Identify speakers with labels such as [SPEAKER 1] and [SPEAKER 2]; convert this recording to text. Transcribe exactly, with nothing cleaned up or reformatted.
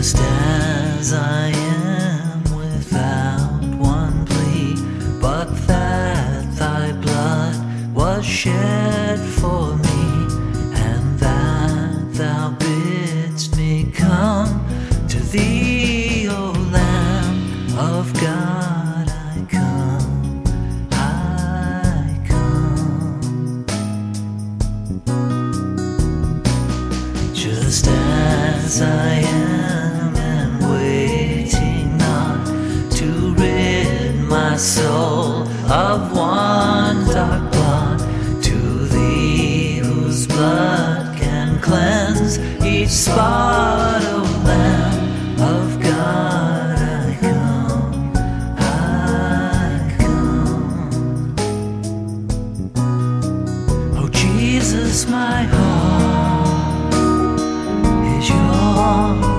[SPEAKER 1] Just as I am, without one plea, but that thy blood was shed for me, and that thou bidst me come to thee, O Lamb of God. I come, I come. Just as I am, and waiting not to rid my soul of one dark blot, to thee whose blood can cleanse each spot, O Lamb of God. I come, I come. Oh Jesus, my heart is yours.